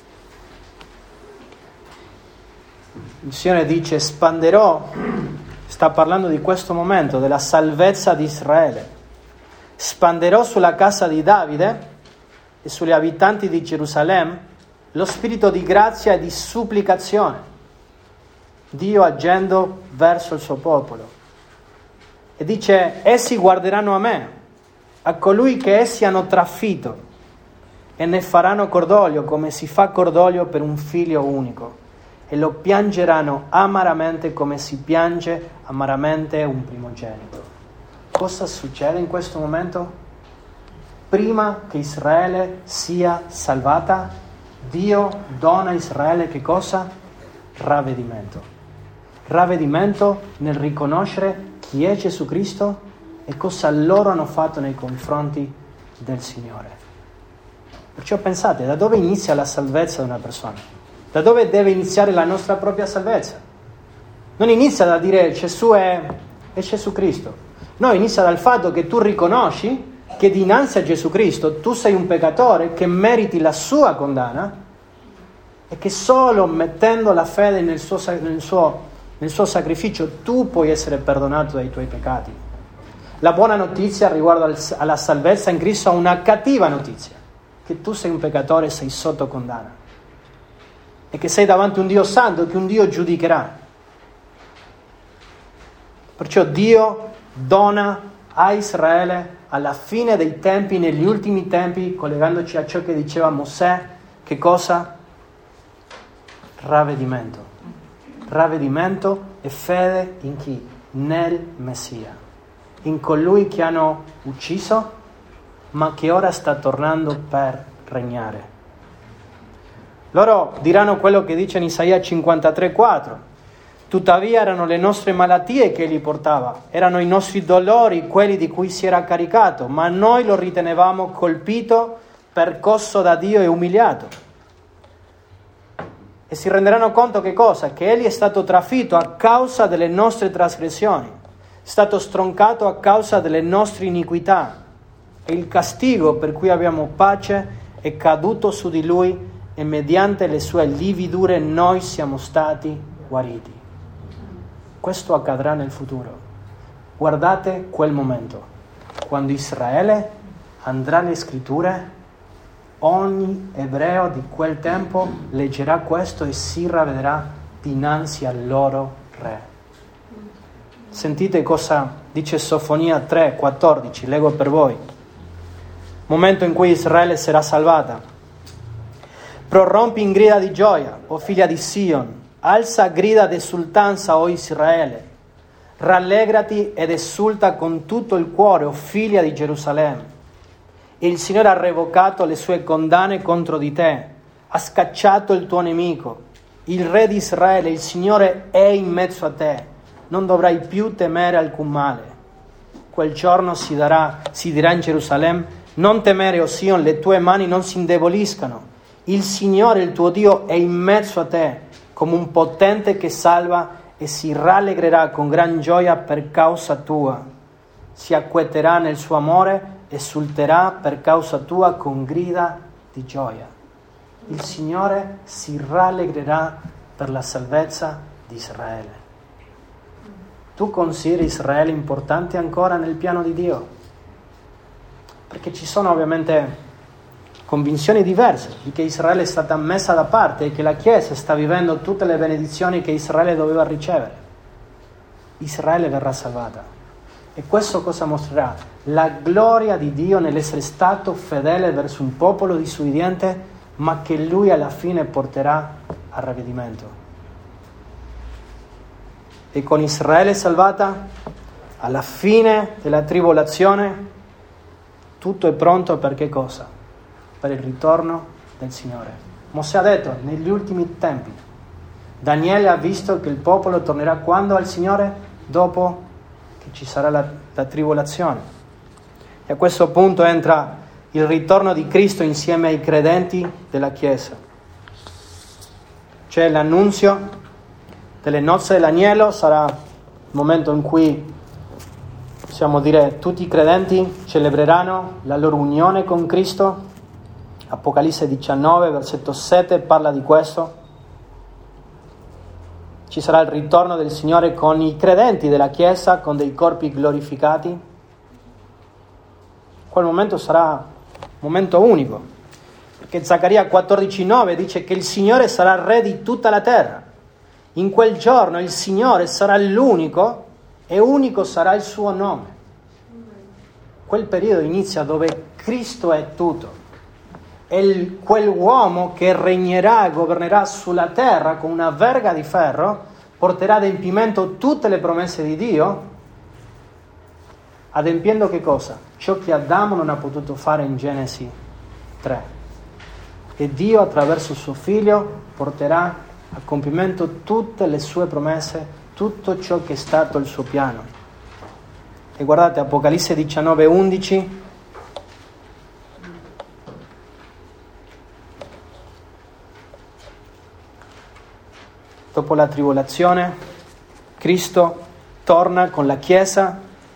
Il Signore dice: espanderò, sta parlando di questo momento, della salvezza di Israele. Spanderò sulla casa di Davide e sugli abitanti di Gerusalemme lo spirito di grazia e di supplicazione. Dio agendo verso il suo popolo. E dice, essi guarderanno a me, a colui che essi hanno trafitto, e ne faranno cordoglio come si fa cordoglio per un figlio unico, e lo piangeranno amaramente come si piange amaramente un primogenito. Cosa succede in questo momento? Prima che Israele sia salvata, Dio dona a Israele che cosa? Ravvedimento. Ravvedimento nel riconoscere chi è Gesù Cristo e cosa loro hanno fatto nei confronti del Signore. Perciò pensate, da dove inizia la salvezza di una persona? Da dove deve iniziare la nostra propria salvezza? Non inizia da dire Gesù è, è Gesù Cristo. No, inizia dal fatto che tu riconosci che dinanzi a Gesù Cristo tu sei un peccatore che meriti la sua condanna e che solo mettendo la fede nel suo, nel suo, nel suo sacrificio tu puoi essere perdonato dai tuoi peccati. La buona notizia riguardo al, alla salvezza in Cristo è una cattiva notizia, che tu sei un peccatore e sei sotto condanna e che sei davanti a un Dio santo, che un Dio giudicherà. Perciò Dio dona a Israele alla fine dei tempi, negli ultimi tempi, collegandoci a ciò che diceva Mosè, che cosa? Ravvedimento. Ravvedimento e fede in chi? Nel Messia, in colui che hanno ucciso, ma che ora sta tornando per regnare. Loro diranno quello che dice in Isaia cinquantatré quattro. Tuttavia erano le nostre malattie che egli portava, erano i nostri dolori quelli di cui si era caricato, ma noi lo ritenevamo colpito, percosso da Dio e umiliato. E si renderanno conto che cosa? Che egli è stato trafitto a causa delle nostre trasgressioni, è stato stroncato a causa delle nostre iniquità, e il castigo per cui abbiamo pace è caduto su di lui, e mediante le sue lividure noi siamo stati guariti. Questo accadrà nel futuro. Guardate quel momento, quando Israele andrà alle scritture, ogni ebreo di quel tempo leggerà questo e si ravvederà dinanzi al loro re. Sentite cosa dice Sofonia tre quattordici, leggo per voi. Momento in cui Israele sarà salvata. Prorompi in grida di gioia, o figlia di Sion. Alza grida d'esultanza, o Israele. Rallegrati ed esulta con tutto il cuore, o figlia di Gerusalemme. Il Signore ha revocato le sue condanne contro di te, ha scacciato il tuo nemico. Il Re di Israele, il Signore è in mezzo a te, non dovrai più temere alcun male. Quel giorno si, darà, si dirà in Gerusalemme, non temere, o Sion, le tue mani non si indeboliscano. Il Signore, il tuo Dio, è in mezzo a te, come un potente che salva, e si rallegrerà con gran gioia per causa tua. Si acqueterà nel suo amore, esulterà per causa tua con grida di gioia. Il Signore si rallegrerà per la salvezza di Israele. Tu consideri Israele importante ancora nel piano di Dio? Perché ci sono ovviamente convinzioni diverse di che Israele è stata messa da parte e che la Chiesa sta vivendo tutte le benedizioni che Israele doveva ricevere. Israele verrà salvata. E questo cosa mostrerà? La gloria di Dio nell'essere stato fedele verso un popolo disubbidiente, ma che Lui alla fine porterà al ravvedimento. E con Israele salvata, alla fine della tribolazione, tutto è pronto per che cosa? Per il ritorno del Signore. Mosè ha detto, negli ultimi tempi, Daniele ha visto che il popolo tornerà quando al Signore? Dopo che ci sarà la, la tribolazione. E a questo punto entra il ritorno di Cristo insieme ai credenti della Chiesa. C'è l'annunzio delle nozze dell'agnello, sarà il momento in cui, possiamo dire, tutti i credenti celebreranno la loro unione con Cristo. Apocalisse diciannove, versetto sette, parla di questo. Ci sarà il ritorno del Signore con i credenti della Chiesa, con dei corpi glorificati. Quel momento sarà un momento unico, perché Zaccaria quattordici nove dice che il Signore sarà re di tutta la terra. In quel giorno il Signore sarà l'unico e unico sarà il suo nome. Quel periodo inizia dove Cristo è tutto. È il, quell'uomo che regnerà e governerà sulla terra con una verga di ferro, porterà ad adempimento tutte le promesse di Dio, adempiendo che cosa? Ciò che Adamo non ha potuto fare in Genesi tre. E Dio attraverso suo figlio porterà a compimento tutte le sue promesse, tutto ciò che è stato il suo piano. E guardate Apocalisse diciannove undici. Dopo la tribolazione, Cristo torna con la Chiesa,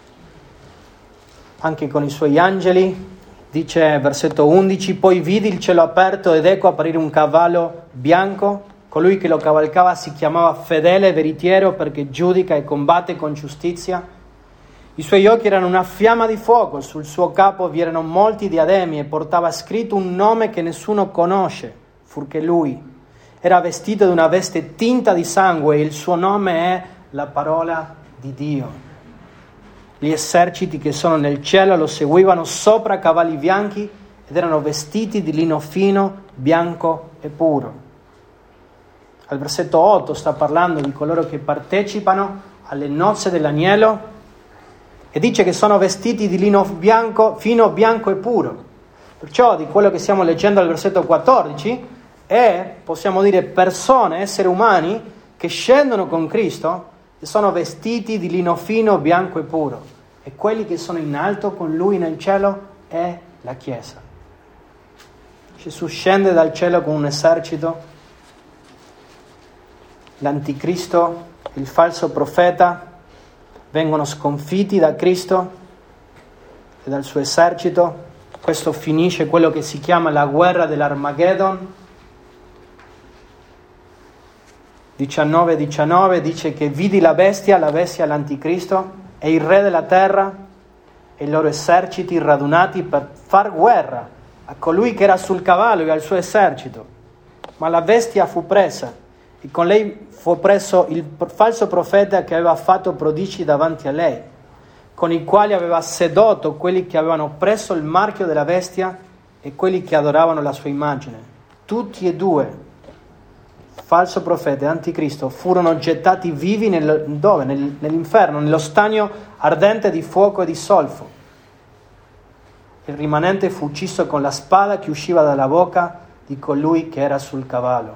anche con i suoi angeli. Dice versetto undici, poi vidi il cielo aperto ed ecco apparire un cavallo bianco. Colui che lo cavalcava si chiamava Fedele e Veritiero, perché giudica e combatte con giustizia. I suoi occhi erano una fiamma di fuoco, sul suo capo vi erano molti diademi e portava scritto un nome che nessuno conosce, fuorché lui. Era vestito di una veste tinta di sangue e il suo nome è la parola di Dio. Gli eserciti che sono nel cielo lo seguivano sopra cavalli bianchi ed erano vestiti di lino fino, bianco e puro. Al versetto otto sta parlando di coloro che partecipano alle nozze dell'agnello e dice che sono vestiti di lino bianco, fino, bianco e puro. Perciò di quello che stiamo leggendo al versetto quattordici è, possiamo dire, persone, esseri umani che scendono con Cristo e sono vestiti di lino fino, bianco e puro. E quelli che sono in alto con Lui nel cielo è la Chiesa. Gesù scende dal cielo con un esercito. L'anticristo, il falso profeta, vengono sconfitti da Cristo e dal suo esercito. Questo finisce quello che si chiama la guerra dell'Armageddon. diciannove diciannove dice che vidi la bestia, la bestia l'anticristo, e il re della terra e i loro eserciti radunati per far guerra a colui che era sul cavallo e al suo esercito. Ma la bestia fu presa e con lei fu preso il falso profeta che aveva fatto prodigi davanti a lei, con i quali aveva sedotto quelli che avevano preso il marchio della bestia e quelli che adoravano la sua immagine. Tutti e due, falso profeta e anticristo, furono gettati vivi nel, dove? Nel, nell'inferno, nello stagno ardente di fuoco e di solfo. Il rimanente fu ucciso con la spada che usciva dalla bocca di colui che era sul cavallo.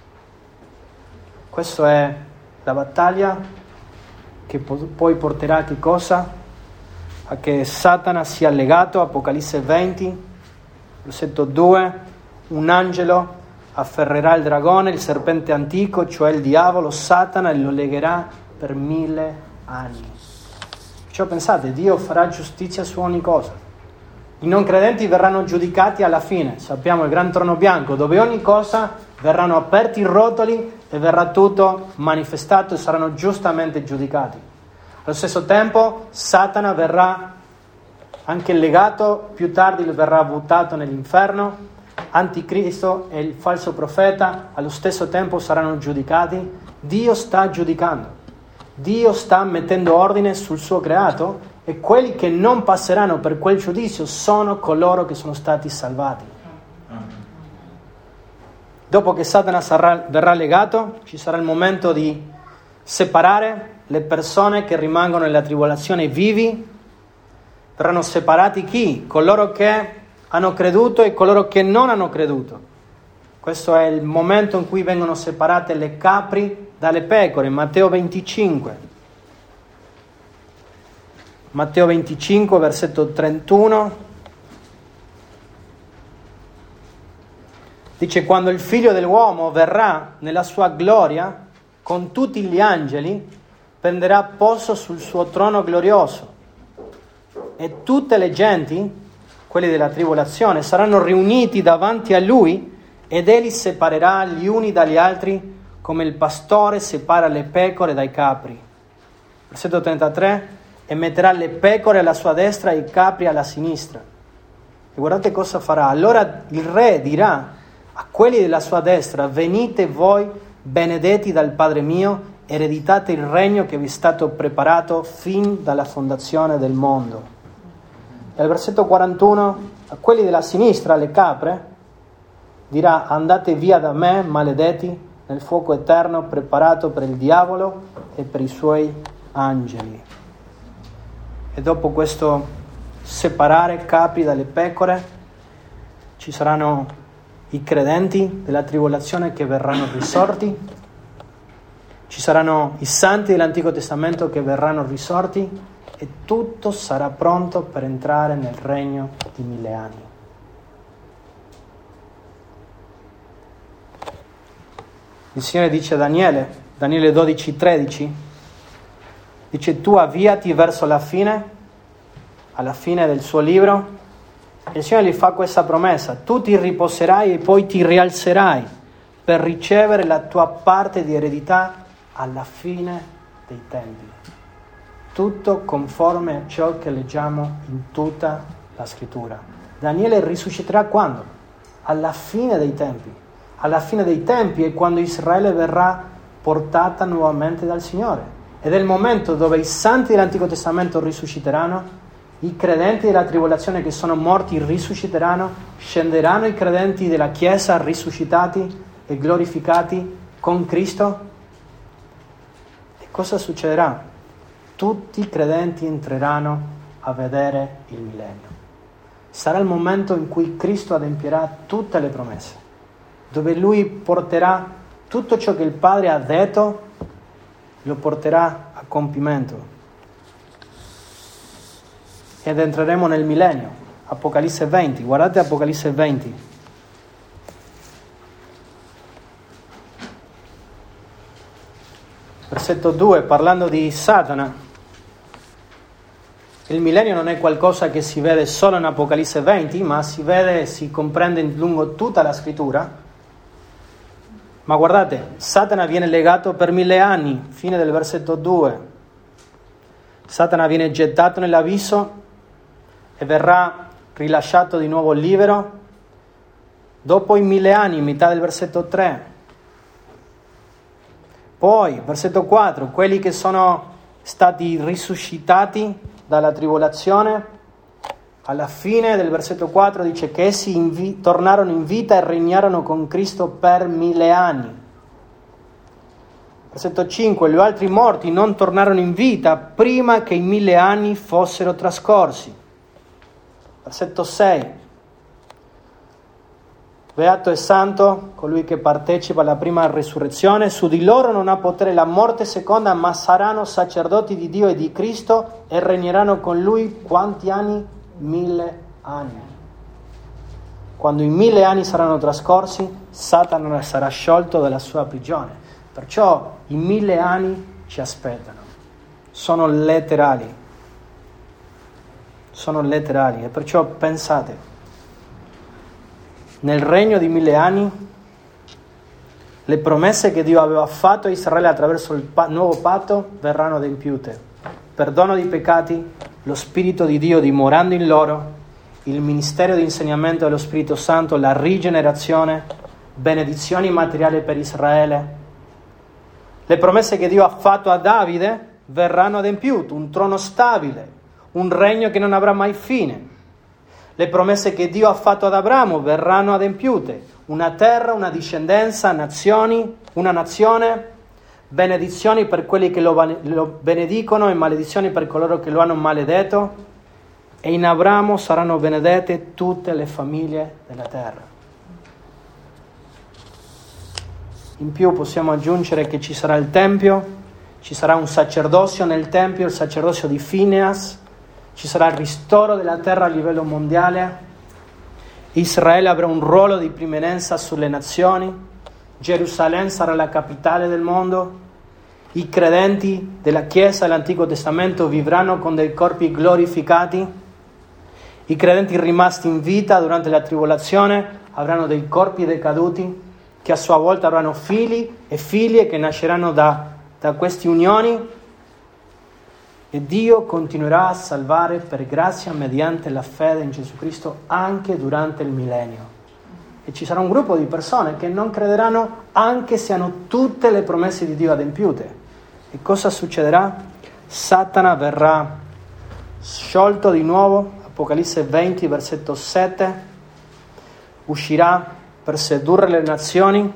Questa è la battaglia che po- poi porterà a che cosa? A che Satana sia legato. Apocalisse venti, versetto due, un angelo afferrerà il dragone, il serpente antico, cioè il diavolo, Satana, e lo legherà per mille anni. Perciò pensate, Dio farà giustizia su ogni cosa. I non credenti verranno giudicati alla fine. Sappiamo il gran trono bianco, dove ogni cosa verranno aperti i rotoli e verrà tutto manifestato e saranno giustamente giudicati. Allo stesso tempo Satana verrà anche legato, più tardi verrà buttato nell'inferno. Anticristo e il falso profeta allo stesso tempo saranno giudicati. Dio sta giudicando, Dio sta mettendo ordine sul suo creato e quelli che non passeranno per quel giudizio sono coloro che sono stati salvati. Dopo che Satana sarà, verrà legato, ci sarà il momento di separare le persone che rimangono nella tribolazione vivi. Verranno separati chi? Coloro che hanno creduto e coloro che non hanno creduto. Questo è il momento in cui vengono separate le capri dalle pecore. Matteo venticinque. Matteo venticinque, versetto trentuno. Dice: quando il Figlio dell'uomo verrà nella sua gloria con tutti gli angeli, prenderà posto sul suo trono glorioso e tutte le genti, quelli della tribolazione, saranno riuniti davanti a lui ed egli separerà gli uni dagli altri come il pastore separa le pecore dai capri. Versetto trentatré: e metterà le pecore alla sua destra e i capri alla sinistra. E guardate cosa farà. Allora il re dirà a quelli della sua destra: venite voi benedetti dal Padre mio, ereditate il regno che vi è stato preparato fin dalla fondazione del mondo. Nel versetto quarantuno, a quelli della sinistra, le capre, dirà: andate via da me, maledetti, nel fuoco eterno preparato per il diavolo e per i suoi angeli. E dopo questo separare capri dalle pecore, ci saranno i credenti della tribolazione che verranno risorti, ci saranno i santi dell'Antico Testamento che verranno risorti, e tutto sarà pronto per entrare nel regno di mille anni. Il Signore dice a Daniele, Daniele dodici tredici, dice: tu avviati verso la fine, alla fine del suo libro, e il Signore gli fa questa promessa: tu ti riposerai e poi ti rialzerai per ricevere la tua parte di eredità alla fine dei tempi. Tutto conforme a ciò che leggiamo in tutta la Scrittura. Daniele risusciterà quando? Alla fine dei tempi. Alla fine dei tempi è quando Israele verrà portata nuovamente dal Signore. Ed è il momento dove i santi dell'Antico Testamento risusciteranno, i credenti della tribolazione che sono morti risusciteranno, scenderanno i credenti della Chiesa risuscitati e glorificati con Cristo. E cosa succederà? Tutti i credenti entreranno a vedere il millennio. Sarà il momento in cui Cristo adempierà tutte le promesse, dove Lui porterà tutto ciò che il Padre ha detto, lo porterà a compimento. Ed entreremo nel millennio. Apocalisse venti, guardate Apocalisse venti. Versetto due, parlando di Satana. Il millennio non è qualcosa che si vede solo in Apocalisse venti, ma si vede e si comprende lungo tutta la Scrittura. Ma guardate, Satana viene legato per mille anni, fine del versetto due. Satana viene gettato nell'abisso e verrà rilasciato di nuovo libero dopo i mille anni, metà del versetto tre. Poi, versetto quattro, quelli che sono stati risuscitati dalla tribolazione, alla fine del versetto quattro dice che essi invi- tornarono in vita e regnarono con Cristo per mille anni. Versetto cinque, gli altri morti non tornarono in vita prima che i mille anni fossero trascorsi. Versetto sei, beato e santo colui che partecipa alla prima resurrezione, su di loro non ha potere la morte seconda, ma saranno sacerdoti di Dio e di Cristo e regneranno con lui quanti anni? Mille anni. Quando i mille anni saranno trascorsi, Satana sarà sciolto dalla sua prigione. Perciò i mille anni ci aspettano. Sono letterali. Sono letterali. E perciò pensate, nel regno di mille anni, le promesse che Dio aveva fatto a Israele attraverso il pa- nuovo patto verranno adempiute. Perdono dei peccati, lo Spirito di Dio dimorando in loro, il ministero di insegnamento dello Spirito Santo, la rigenerazione, benedizioni materiali per Israele. Le promesse che Dio ha fatto a Davide verranno adempiute, un trono stabile, un regno che non avrà mai fine. Le promesse che Dio ha fatto ad Abramo verranno adempiute, una terra, una discendenza, nazioni, una nazione, benedizioni per quelli che lo, lo benedicono e maledizioni per coloro che lo hanno maledetto, e in Abramo saranno benedette tutte le famiglie della terra. In più possiamo aggiungere che ci sarà il Tempio, ci sarà un sacerdozio nel Tempio, il sacerdozio di Fineas, ci sarà il ristoro della terra a livello mondiale, Israele avrà un ruolo di preeminenza sulle nazioni, Gerusalemme sarà la capitale del mondo, i credenti della Chiesa dell'Antico Testamento vivranno con dei corpi glorificati, i credenti rimasti in vita durante la tribolazione avranno dei corpi decaduti che a sua volta avranno figli e figlie che nasceranno da, da queste unioni. E Dio continuerà a salvare per grazia mediante la fede in Gesù Cristo anche durante il millennio. E ci sarà un gruppo di persone che non crederanno anche se hanno tutte le promesse di Dio adempiute. E cosa succederà? Satana verrà sciolto di nuovo, Apocalisse venti, versetto sette, uscirà per sedurre le nazioni,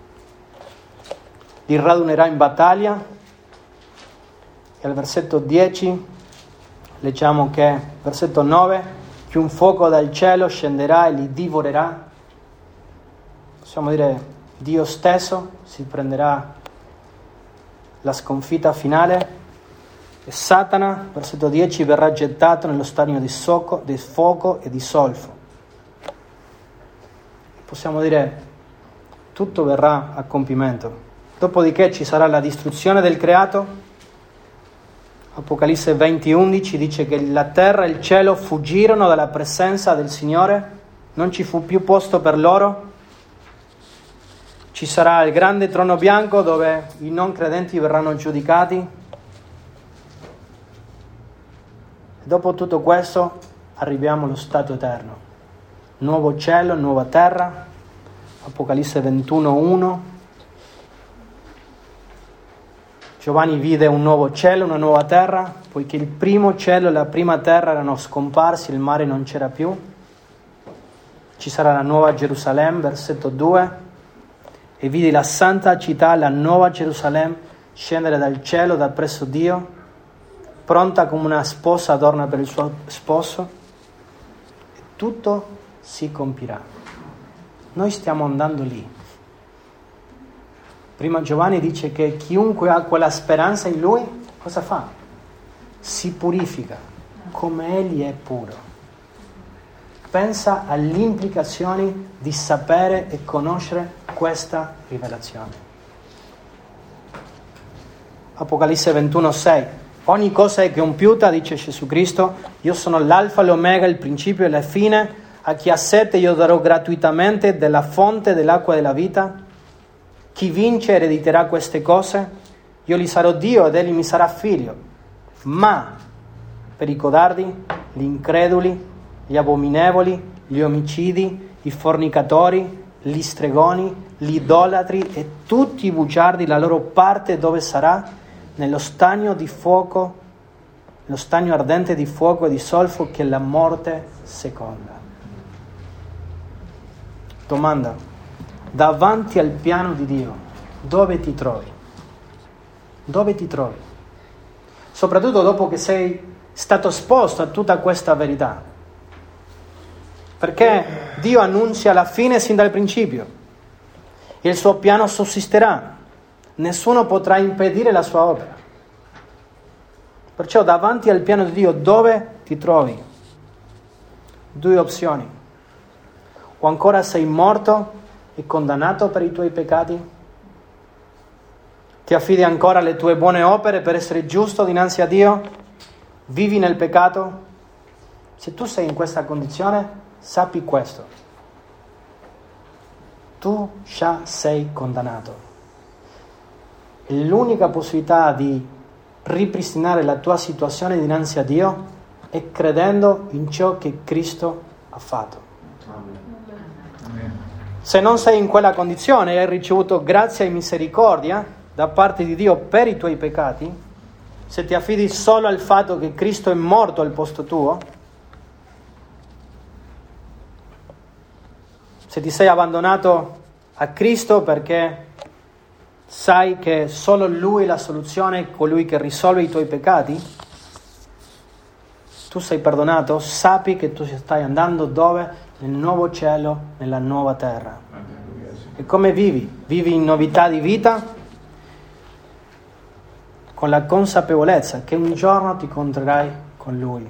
li radunerà in battaglia. E al versetto dieci leggiamo che, versetto nove, che un fuoco dal cielo scenderà e li divorerà. Possiamo dire Dio stesso si prenderà la sconfitta finale. E Satana, versetto dieci, verrà gettato nello stagno di, soco, di fuoco e di solfo. Possiamo dire tutto verrà a compimento. Dopodiché ci sarà la distruzione del creato. Apocalisse venti undici dice che la terra e il cielo fuggirono dalla presenza del Signore, non ci fu più posto per loro. Ci sarà il grande trono bianco dove i non credenti verranno giudicati. Dopo tutto questo arriviamo allo stato eterno. Nuovo cielo, nuova terra. Apocalisse ventuno uno. Giovanni vide un nuovo cielo, una nuova terra, poiché il primo cielo e la prima terra erano scomparsi, il mare non c'era più. Ci sarà la nuova Gerusalemme, versetto due. E vidi la santa città, la nuova Gerusalemme, scendere dal cielo da presso Dio, pronta come una sposa adorna per il suo sposo, e tutto si compirà. Noi stiamo andando lì. Prima Giovanni dice che chiunque ha quella speranza in lui, cosa fa? Si purifica, come egli è puro. Pensa alle implicazioni di sapere e conoscere questa rivelazione. Apocalisse ventuno sei. Ogni cosa è compiuta, dice Gesù Cristo, io sono l'alfa e l'omega, il principio e la fine, a chi ha sete io darò gratuitamente della fonte dell'acqua della vita. Chi vince erediterà queste cose, io gli sarò Dio ed egli mi sarà figlio. Ma per i codardi, gli increduli, gli abominevoli, gli omicidi, i fornicatori, gli stregoni, gli idolatri e tutti i bugiardi, la loro parte dove sarà? Nello stagno di fuoco, lo stagno ardente di fuoco e di solfo, che è la morte seconda. Domanda: davanti al piano di Dio, dove ti trovi? Dove ti trovi? Soprattutto dopo che sei stato esposto a tutta questa verità. Perché Dio annunzia la fine sin dal principio. Il suo piano sussisterà. Nessuno potrà impedire la sua opera. Perciò davanti al piano di Dio dove ti trovi? Due opzioni. O ancora sei morto e condannato per i tuoi peccati? Ti affidi ancora alle tue buone opere per essere giusto dinanzi a Dio? Vivi nel peccato? Se tu sei in questa condizione, sappi questo. Tu già sei condannato. E l'unica possibilità di ripristinare la tua situazione dinanzi a Dio è credendo in ciò che Cristo ha fatto. Amen. Se non sei in quella condizione e hai ricevuto grazia e misericordia da parte di Dio per i tuoi peccati, se ti affidi solo al fatto che Cristo è morto al posto tuo, se ti sei abbandonato a Cristo perché sai che solo Lui è la soluzione, colui che risolve i tuoi peccati, tu sei perdonato, sappi che tu stai andando dove? Nel nuovo cielo, nella nuova terra. E come vivi? Vivi in novità di vita, con la consapevolezza che un giorno ti incontrerai con Lui.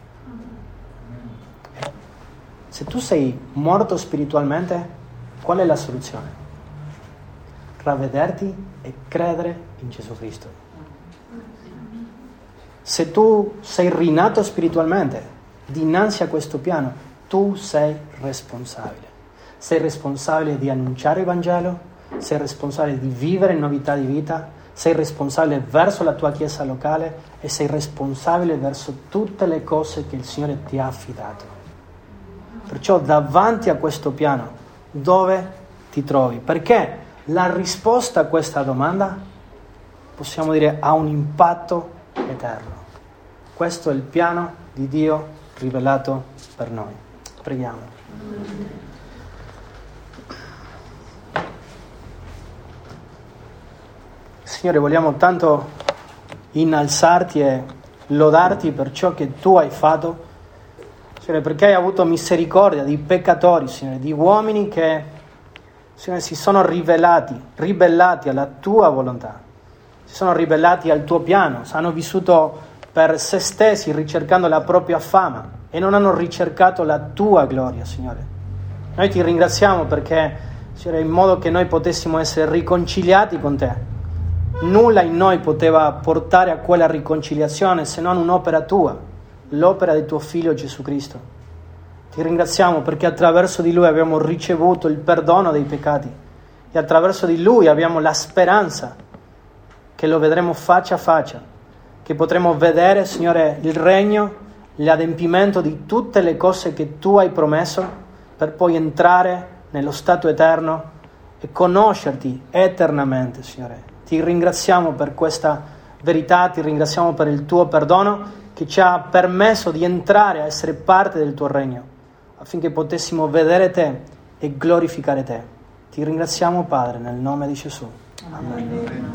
Se tu sei morto spiritualmente, qual è la soluzione? Ravvederti e credere in Gesù Cristo. Se tu sei rinato spiritualmente, dinanzi a questo piano, tu sei responsabile. Sei responsabile di annunciare il Vangelo, sei responsabile di vivere in novità di vita, sei responsabile verso la tua chiesa locale e sei responsabile verso tutte le cose che il Signore ti ha affidato. Perciò davanti a questo piano dove ti trovi? Perché la risposta a questa domanda, possiamo dire, ha un impatto eterno. Questo è il piano di Dio rivelato per noi. Preghiamo. Signore, vogliamo tanto innalzarti e lodarti per ciò che tu hai fatto, Signore, perché hai avuto misericordia di peccatori, Signore, di uomini che, Signore, si sono rivelati, ribellati alla tua volontà, si sono ribellati al tuo piano, hanno vissuto per se stessi ricercando la propria fama e non hanno ricercato la tua gloria, Signore. Noi ti ringraziamo perché, Signore, in modo che noi potessimo essere riconciliati con te. Nulla in noi poteva portare a quella riconciliazione se non un'opera tua, l'opera del tuo Figlio Gesù Cristo. Ti ringraziamo perché attraverso di Lui abbiamo ricevuto il perdono dei peccati e attraverso di Lui abbiamo la speranza che lo vedremo faccia a faccia, che potremo vedere, Signore, il regno, l'adempimento di tutte le cose che Tu hai promesso per poi entrare nello stato eterno e conoscerti eternamente, Signore. Ti ringraziamo per questa verità, ti ringraziamo per il tuo perdono che ci ha permesso di entrare a essere parte del tuo regno, affinché potessimo vedere te e glorificare te. Ti ringraziamo, Padre, nel nome di Gesù. Amen. Amen.